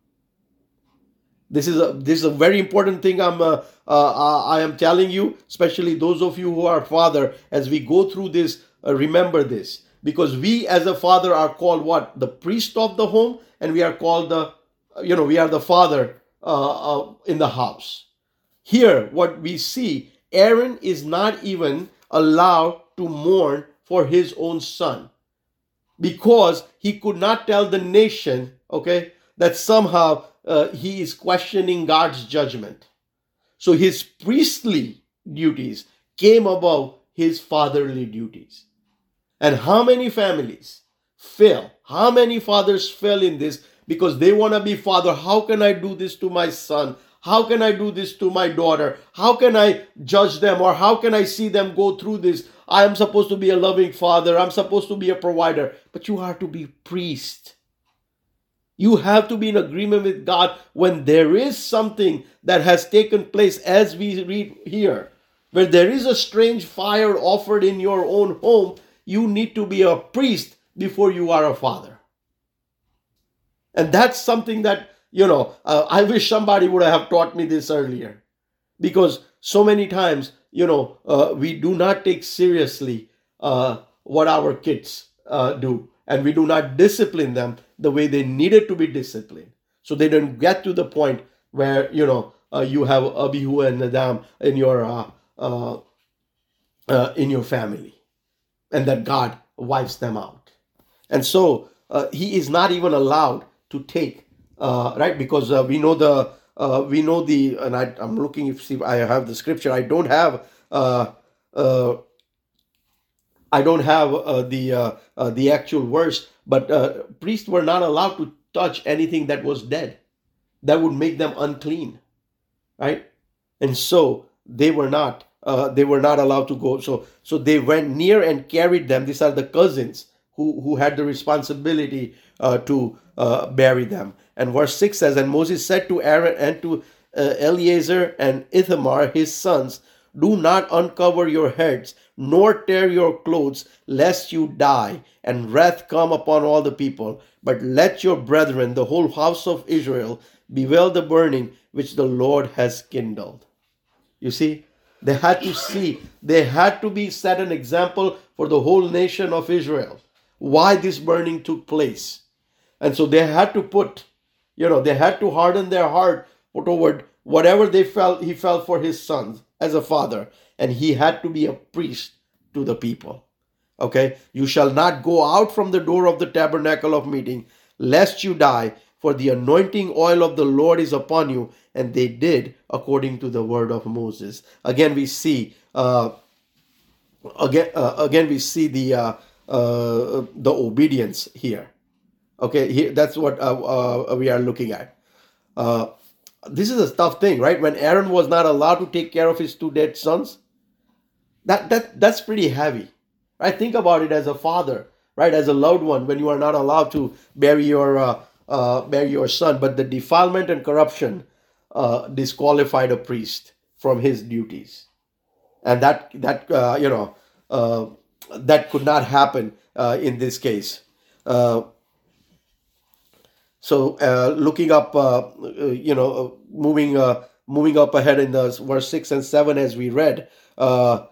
This is a this is a very important thing. I'm uh, uh, I am telling you, especially those of you who are father. As we go through this, uh, remember this, because we as a father are called what? The priest of the home, and we are called the, you know, we are the father uh, uh, in the house. Here, what we see, Aaron is not even allowed to mourn for his own son, because he could not tell the nation, okay, that somehow uh, he is questioning God's judgment. So his priestly duties came above his fatherly duties. And how many families fail? How many fathers fail in this because they want to be father? How can I do this to my son? How can I do this to my daughter? How can I judge them, or how can I see them go through this? I am supposed to be a loving father. I'm supposed to be a provider. But you are to be priest. You have to be in agreement with God when there is something that has taken place, as we read here, where there is a strange fire offered in your own home. You need to be a priest before you are a father. And that's something that, you know, uh, I wish somebody would have taught me this earlier. Because so many times, you know, uh, we do not take seriously uh, what our kids uh, do. And we do not discipline them the way they needed to be disciplined. So they don't get to the point where, you know, uh, you have Abihu and Nadab in your, uh, uh, uh, in your family. And that God wipes them out. And so uh, he is not even allowed to take, uh, right? Because uh, we know the, uh, we know the, and I, I'm looking if see if I have the scripture. I don't have, uh, uh, I don't have uh, the uh, uh, the actual verse, but uh, priests were not allowed to touch anything that was dead. That would make them unclean, right? And so they were not. Uh, they were not allowed to go. So so they went near and carried them. These are the cousins who who had the responsibility uh, to uh, bury them. And verse six says, and Moses said to Aaron and to uh, Eleazar and Ithamar his sons, do not uncover your heads, nor tear your clothes, lest you die, and wrath come upon all the people. But let your brethren, the whole house of Israel, bewail the burning which the Lord has kindled. You see, they had to see, they had to be set an example for the whole nation of Israel, why this burning took place. And so they had to put, you know, they had to harden their heart toward whatever they felt, he felt for his sons as a father. And he had to be a priest to the people. Okay, you shall not go out from the door of the tabernacle of meeting, lest you die, for the anointing oil of the Lord is upon you. And they did according to the word of Moses. Again, we see uh, again uh, again we see the uh, uh, the obedience here. Okay, here that's what uh, uh, we are looking at. Uh, this is a tough thing, right? When Aaron was not allowed to take care of his two dead sons, that that that's pretty heavy. Right? Think about it as a father, right? As a loved one, when you are not allowed to bury your uh, uh, bury your son, but the defilement and corruption uh, disqualified a priest from his duties, and that that uh, you know uh, that could not happen uh, in this case. Uh, so, uh, looking up, uh, uh, you know, uh, moving uh, moving up ahead in the verse six and seven, as we read. Uh,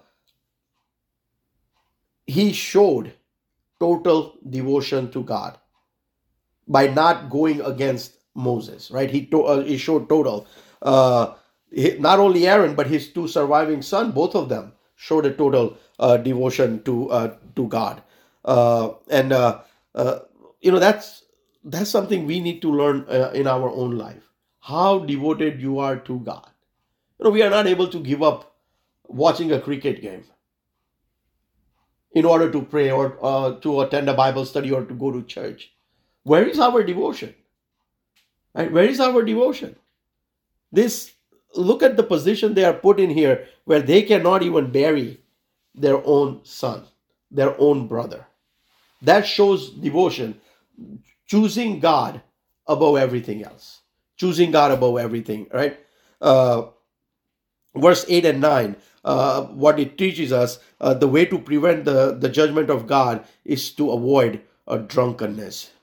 He showed total devotion to God by not going against Moses, right? He to, uh, he showed total. Uh, he, not only Aaron, but his two surviving sons, both of them showed a total uh, devotion to uh, to God. Uh, and uh, uh, you know that's that's something we need to learn uh, in our own life. How devoted you are to God. You know, we are not able to give up watching a cricket game in order to pray or uh, to attend a Bible study or to go to church. Where is our devotion? Right? Where is our devotion? This, look at the position they are put in here, where they cannot even bury their own son, their own brother. That shows devotion, choosing God above everything else. Choosing God above everything, right? Uh, verse eight and nine. Uh, what it teaches us, uh, the way to prevent the, the judgment of God is to avoid a drunkenness.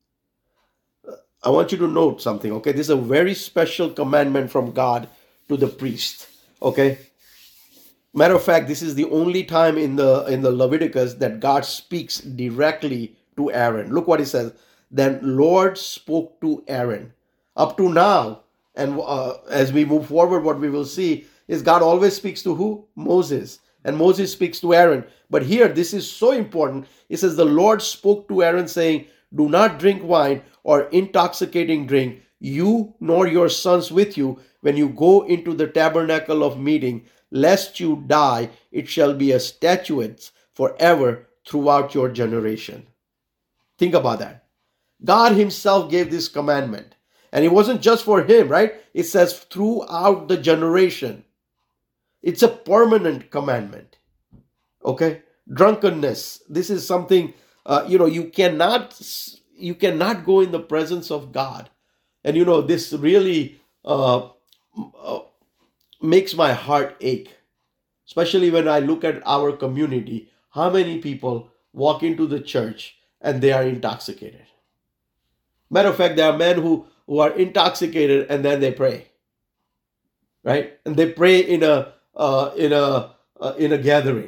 I want you to note something, okay? This is a very special commandment from God to the priest, okay? Matter of fact, this is the only time in the in the Leviticus that God speaks directly to Aaron. Look what he says. Then Lord spoke to Aaron. Up to now, and uh, as we move forward, what we will see is God always speaks to who? Moses. And Moses speaks to Aaron. But here, this is so important. It says, the Lord spoke to Aaron saying, do not drink wine or intoxicating drink, you nor your sons with you, when you go into the tabernacle of meeting, lest you die. It shall be a statute forever throughout your generation. Think about that. God himself gave this commandment. And it wasn't just for him, right? It says throughout the generation. It's a permanent commandment. Okay? Drunkenness. This is something, uh, you know, you cannot, you cannot go in the presence of God. And, you know, this really uh, uh, makes my heart ache. Especially when I look at our community. How many people walk into the church and they are intoxicated? Matter of fact, there are men who, who are intoxicated and then they pray. Right? And they pray in a Uh, in a uh, in a gathering.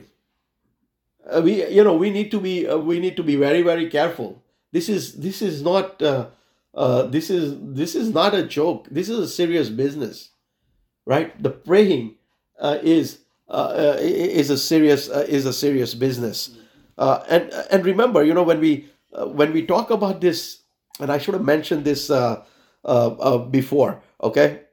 Uh, we you know we need to be uh, we need to be very very careful. This is this is not uh, uh, this is this is not a joke. This is a serious business, right? The praying uh, is uh, uh, is a serious uh, is a serious business. Uh, and and remember, you know when we uh, when we talk about this, and I should have mentioned this uh, uh, uh, before. Okay.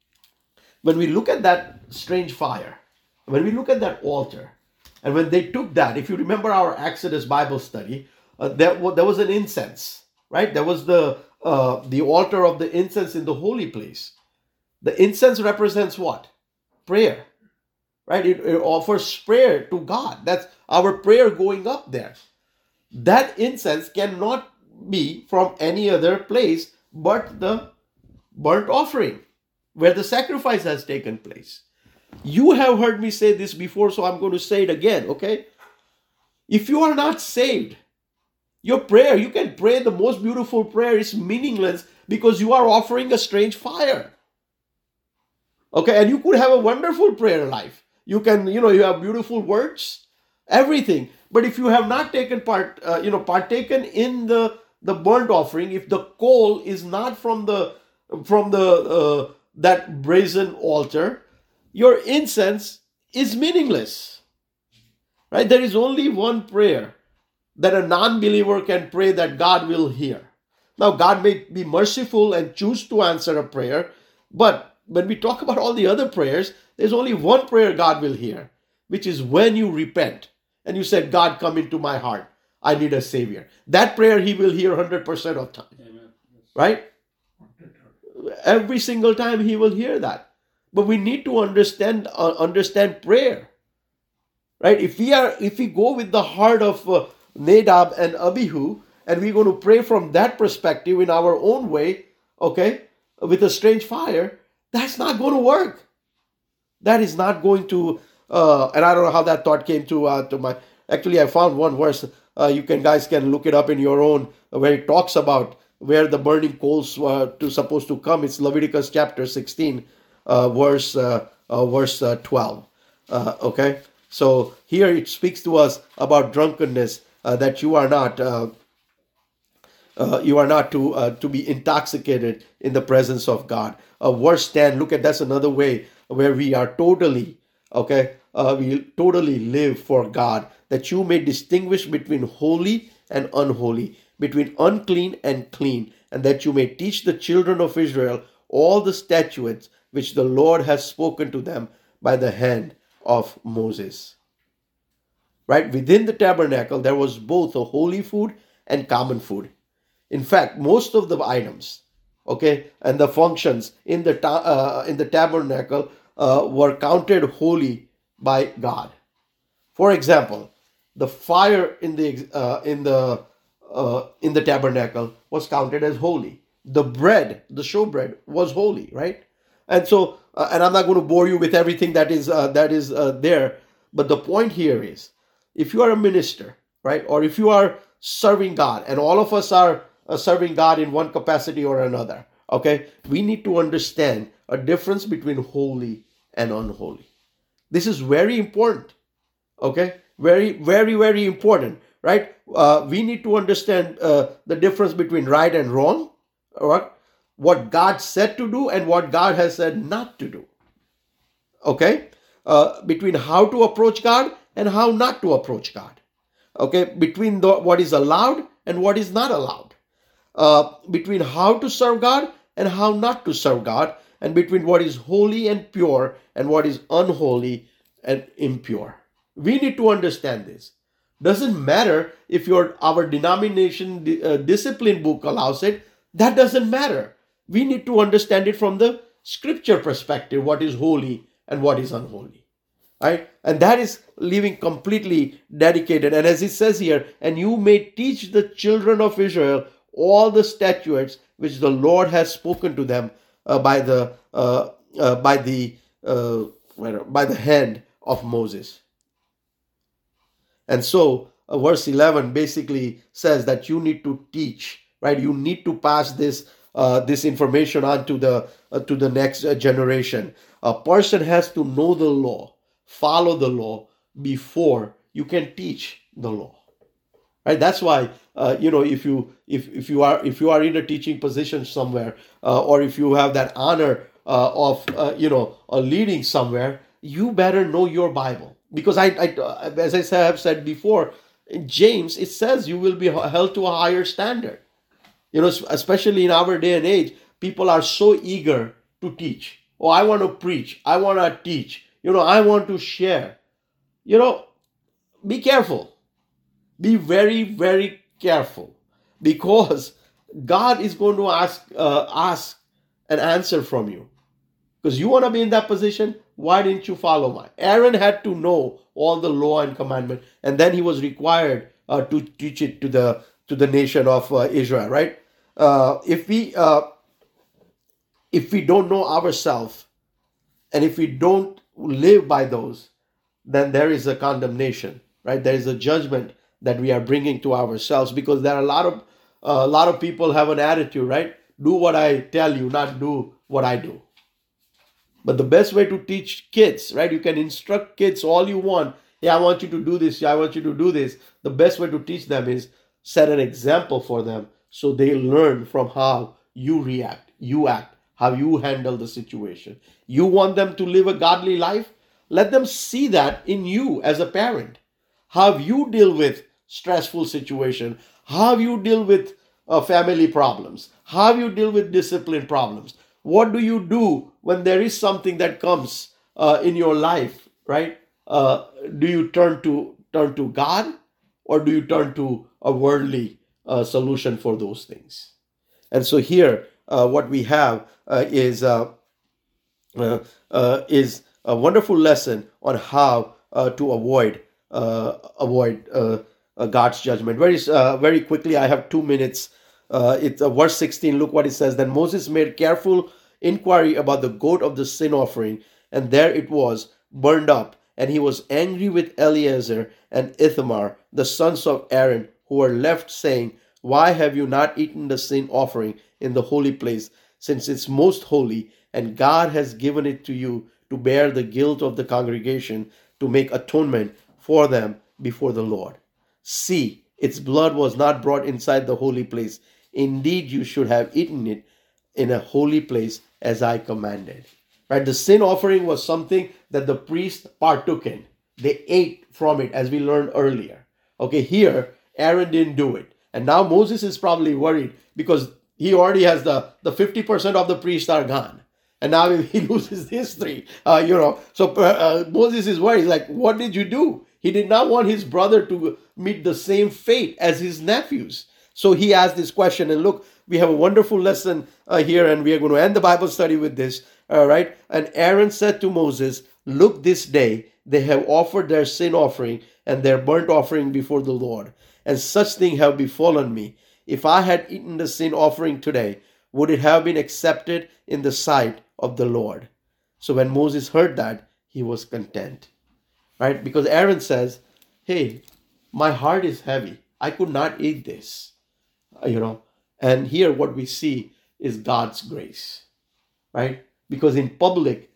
When we look at that strange fire, when we look at that altar, and when they took that, if you remember our Exodus Bible study, uh, there, there was an incense, right? There was the uh, the altar of the incense in the holy place. The incense represents what? Prayer, right? It, it offers prayer to God. That's our prayer going up there. That incense cannot be from any other place but the burnt offering, where the sacrifice has taken place. You have heard me say this before, so I'm going to say it again, okay? If you are not saved, your prayer, you can pray the most beautiful prayer, is meaningless because you are offering a strange fire. Okay, and you could have a wonderful prayer life. You can, you know, you have beautiful words, everything. But if you have not taken part, uh, you know, partaken in the, the burnt offering, if the coal is not from the, from the, uh, that brazen altar, your incense is meaningless. Right? There is only one prayer that a non-believer can pray that God will hear. Now, God may be merciful and choose to answer a prayer, but when we talk about all the other prayers, there's only one prayer God will hear, which is when you repent and you said, God, come into my heart. I need a Savior. That prayer He will hear one hundred percent of the time. Amen. Right? Every single time He will hear that. But we need to understand uh, understand prayer. Right? If we are, if we go with the heart of uh, Nadab and Abihu, and we're going to pray from that perspective in our own way, okay, with a strange fire, that's not going to work. That is not going to, uh, and I don't know how that thought came to uh, to my. Actually, I found one verse. Uh, you can guys can look it up in your own, where it talks about where the burning coals were to supposed to come. It's Leviticus chapter sixteen, uh, verse uh, uh, verse uh, twelve. Uh, okay, so here it speaks to us about drunkenness, uh, that you are not. Uh, Uh, you are not to uh, to be intoxicated in the presence of God. Uh, verse ten, look at that's another way where we are totally, okay, uh, we totally live for God, that you may distinguish between holy and unholy, between unclean and clean, and that you may teach the children of Israel all the statutes which the Lord has spoken to them by the hand of Moses. Right? Within the tabernacle, there was both a holy food and common food. In fact, most of the items, okay, and the functions in the ta- uh, in the tabernacle uh, were counted holy by God. For example, the fire in the uh, in the uh, in the tabernacle was counted as holy. The bread, the showbread, was holy, right? And so, uh, and I'm not going to bore you with everything that is uh, that is uh, there, but the point here is, if you are a minister, right, or if you are serving God, and all of us are Uh, serving God in one capacity or another, okay, we need to understand a difference between holy and unholy. This is very important, okay, very, very, very important, right? Uh, we need to understand uh, the difference between right and wrong, all right? What God said to do and what God has said not to do, okay? Uh, between how to approach God and how not to approach God, okay? Between the, what is allowed and what is not allowed. Uh, between how to serve God and how not to serve God, and between what is holy and pure and what is unholy and impure. We need to understand this. Doesn't matter if your our denomination uh, discipline book allows it. That doesn't matter. We need to understand it from the scripture perspective, what is holy and what is unholy. Right? And that is living completely dedicated. And as it says here, and you may teach the children of Israel all the statutes which the Lord has spoken to them uh, by the uh, uh, by the uh, by the hand of Moses. And so uh, verse eleven basically says that you need to teach, right? You need to pass this uh, this information on to the uh, to the next uh, generation. A person has to know the law, follow the law before you can teach the law. Right? That's why uh, you know if you if if you are if you are in a teaching position somewhere, uh, or if you have that honor uh, of uh, you know uh, leading somewhere, you better know your Bible, because I, I as I have said before, in James it says you will be held to a higher standard. You know, especially in our day and age, people are so eager to teach. Oh, I want to preach. I want to teach. You know, I want to share. You know, be careful. Be very, very careful, because God is going to ask uh, ask an answer from you. Because you want to be in that position, why didn't you follow mine? Aaron had to know all the law and commandment, and then he was required uh, to teach it to the to the nation of uh, Israel. Right? Uh, if we uh, if we don't know ourselves, and if we don't live by those, then there is a condemnation. Right? There is a judgment that we are bringing to ourselves, because there are a lot of uh, a lot of people have an attitude, right? Do what I tell you, not do what I do. But the best way to teach kids, right? You can instruct kids all you want. Hey, I want you to do this. I want you to do this. The best way to teach them is set an example for them, so they learn from how you react, you act, how you handle the situation. You want them to live a godly life? Let them see that in you as a parent. How you deal with stressful situation, how you deal with uh, family problems, how you deal with discipline problems. What do you do when there is something that comes uh, in your life, right? Uh, do you turn to turn to God, or do you turn to a worldly uh, solution for those things? And so here, uh, what we have uh, is uh, uh, uh, is a wonderful lesson on how uh, to avoid uh, avoid uh, uh, God's judgment. Very uh, very quickly, I have two minutes. Uh, it's uh, verse sixteen. Look what it says. Then Moses made careful inquiry about the goat of the sin offering, and there it was burned up. And he was angry with Eleazar and Ithamar, the sons of Aaron, who were left, saying, "Why have you not eaten the sin offering in the holy place, since it's most holy, and God has given it to you to bear the guilt of the congregation, to make atonement for them before the Lord? See, its blood was not brought inside the holy place. Indeed, you should have eaten it in a holy place as I commanded." Right? The sin offering was something that the priest partook in. They ate from it, as we learned earlier. Okay, here, Aaron didn't do it. And now Moses is probably worried because he already has the, the fifty percent of the priests are gone. And now if he loses his three, uh, you know, so uh, Moses is worried. Like, what did you do? He did not want his brother to meet the same fate as his nephews. So he asked this question. And look, we have a wonderful lesson uh, here, and we are going to end the Bible study with this. All right. And Aaron said to Moses, "Look, this day they have offered their sin offering and their burnt offering before the Lord, and such thing have befallen me. If I had eaten the sin offering today, would it have been accepted in the sight of the Lord?" So when Moses heard that, he was content. Right? Because Aaron says, "Hey, my heart is heavy. I could not eat this." You know, and here what we see is God's grace. Right? Because in public,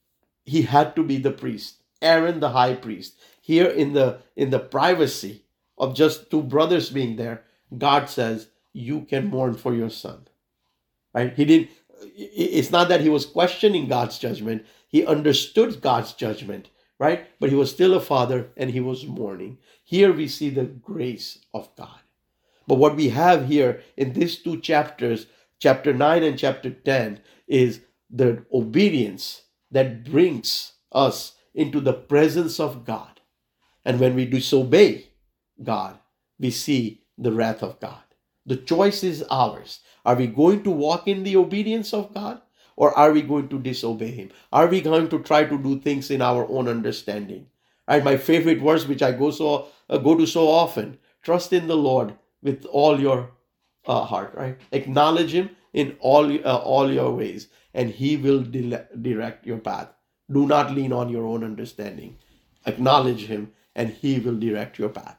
he had to be the priest, Aaron the high priest. Here in the in the privacy of just two brothers being there, God says, "You can mourn for your son." Right? He didn't. It's not that he was questioning God's judgment. He understood God's judgment, right? But he was still a father and he was mourning. Here we see the grace of God. But what we have here in these two chapters, chapter nine and chapter ten, is the obedience that brings us into the presence of God. And when we disobey God, we see the wrath of God. The choice is ours. Are we going to walk in the obedience of God, or are we going to disobey him? Are we going to try to do things in our own understanding? Right? My favorite verse, which I go so uh, go to so often: trust in the Lord with all your uh, heart. Right? Acknowledge him in all uh, all your ways, and he will de- direct your path. Do not lean on your own understanding. Acknowledge him, and he will direct your path.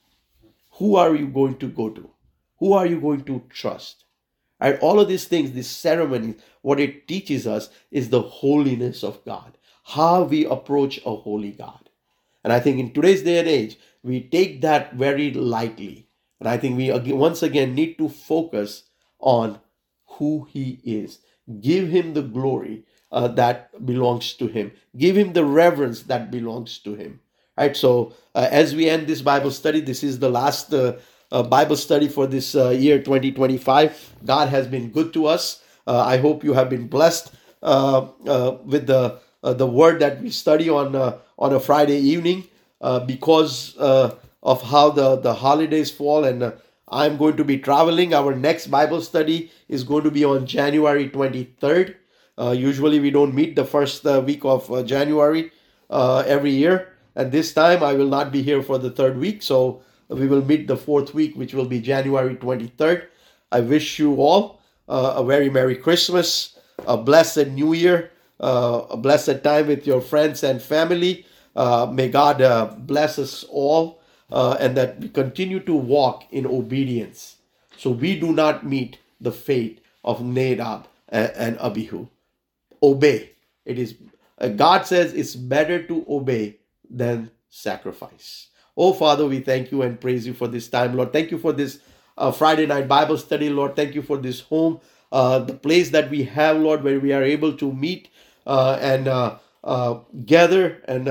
Who are you going to go to? Who are you going to trust? Right? All of these things, these ceremonies, what it teaches us is the holiness of God, how we approach a holy God. And I think in today's day and age, we take that very lightly. And I think we once again need to focus on who he is. Give him the glory uh, that belongs to him. Give him the reverence that belongs to him. Right? So uh, as we end this Bible study, this is the last uh, uh, Bible study for this uh, year twenty twenty-five. God has been good to us. Uh, I hope you have been blessed uh, uh, with the uh, the word that we study on uh, on a Friday evening uh, because uh, of how the, the holidays fall. And uh, I'm going to be traveling. Our next Bible study is going to be on January twenty-third. Uh, usually we don't meet the first uh, week of uh, January uh, every year. And this time I will not be here for the third week. So we will meet the fourth week, which will be January twenty-third. I wish you all uh, a very Merry Christmas, a blessed New Year, uh, a blessed time with your friends and family. Uh, may God uh, bless us all uh, and that we continue to walk in obedience, so we do not meet the fate of Nadab and, and Abihu. Obey. It is uh, God says it's better to obey than sacrifice. Oh, Father, we thank you and praise you for this time, Lord. Thank you for this uh, Friday night Bible study, Lord. Thank you for this home, uh, the place that we have, Lord, where we are able to meet uh, and uh, uh, gather and uh,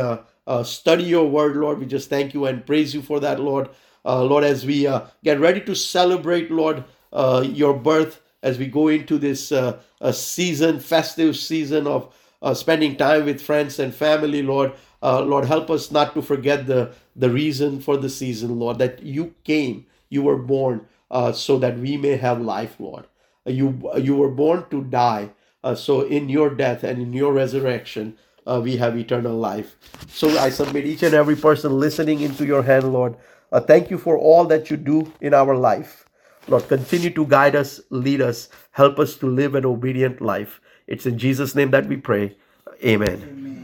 uh, study your word, Lord. We just thank you and praise you for that, Lord. Uh, Lord, as we uh, get ready to celebrate, Lord, uh, your birth, as we go into this uh, uh, season, festive season of uh, spending time with friends and family, Lord. Uh, Lord, help us not to forget the, the reason for the season, Lord, that you came, you were born uh, so that we may have life, Lord. Uh, You, you were born to die. Uh, so in your death and in your resurrection, uh, we have eternal life. So I submit each and every person listening into your hand, Lord. Uh, thank you for all that you do in our life. Lord, continue to guide us, lead us, help us to live an obedient life. It's in Jesus' name that we pray. Amen. Amen.